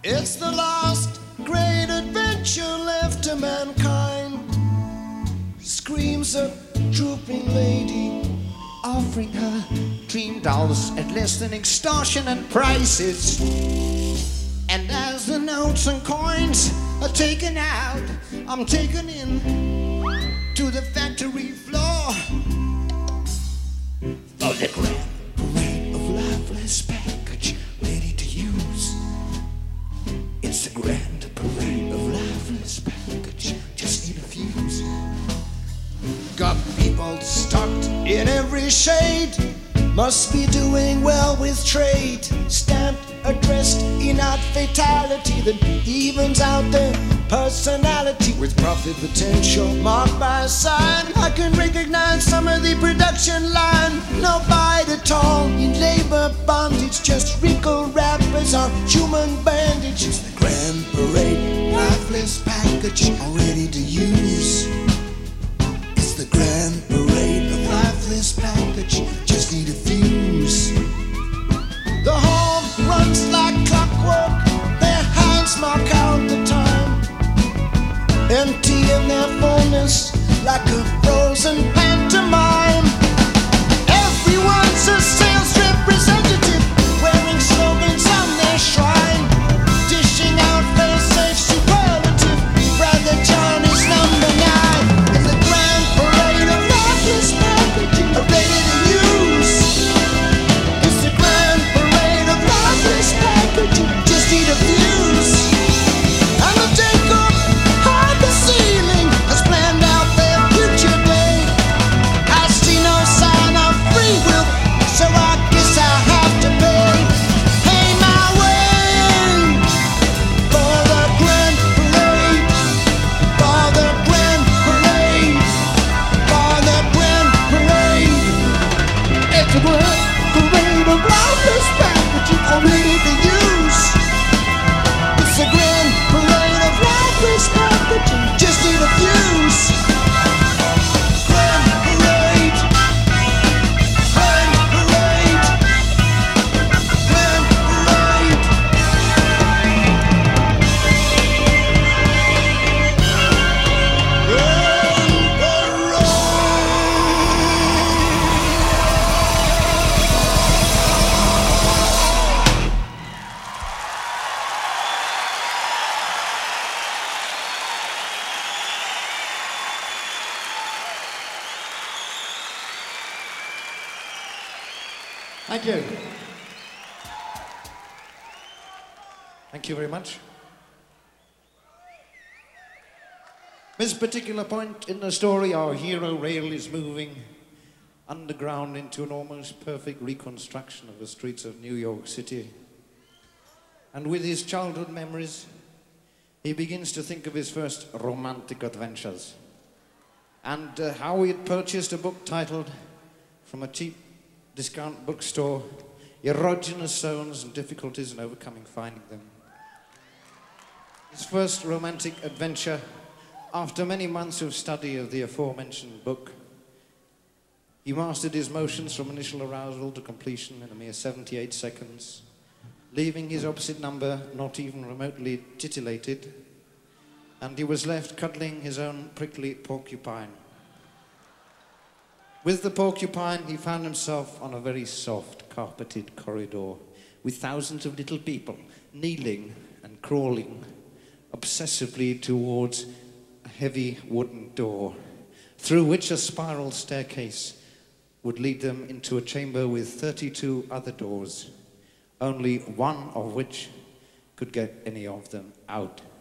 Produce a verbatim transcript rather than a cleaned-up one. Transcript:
It's the last great adventure left to mankind, screams a drooping lady, offering her dream dolls at less than extortionate prices. And as the notes and coins are taken out, I'm taken in to the factory floor of the grand parade of lifeless package ready to use. It's the grand parade of lifeless package, just need a fuse. Got people stocked in every shade, must be doing well with trade. Stamped, addressed in odd fatality that evens out their personality with profit potential marked by a sign. I can recognize some of the production line. No bite at all in labor bondage, just wrinkled wrappers on human bandages. The grand parade, lifeless package, all ready to use. It's the grand parade of lifeless package, just need a fuse. The hall runs like clockwork, their hands mark out the time, empty in their fullness like a frozen pantomime. Everyone's a sales representative, wearing slogans on their shrine, dishing out fail-safe superlative, Brother John is number nine. In the grand parade of lifeless packaging, ready to use. It's the grand parade of lifeless packaging, just need a fuse. And the take-up high the ceiling has planned out their future day. I see no sign of free will, so I guess I have to pay. Pay my way for the grand parade, for the grand parade, for the grand parade. It's a grand parade of lifeless packaging, all ready to use. It's a grand parade of lifeless packaging, just need a fuse. Grand parade, grand parade, grand parade. Thank you. Thank you very much. This particular point in the story, our hero Rail is moving underground into an almost perfect reconstruction of the streets of New York City. And with his childhood memories, he begins to think of his first romantic adventures and uh, how he had purchased a book titled, from a cheap discount bookstore, Erogenous Zones and Difficulties in Overcoming Finding Them. His first romantic adventure, after many months of study of the aforementioned book, he mastered his motions from initial arousal to completion in a mere seventy-eight seconds, leaving his opposite number not even remotely titillated, and he was left cuddling his own prickly porcupine. With the porcupine, he found himself on a very soft, carpeted corridor with thousands of little people kneeling and crawling obsessively towards a heavy wooden door, through which a spiral staircase would lead them into a chamber with thirty-two other doors, only one of which could get any of them out.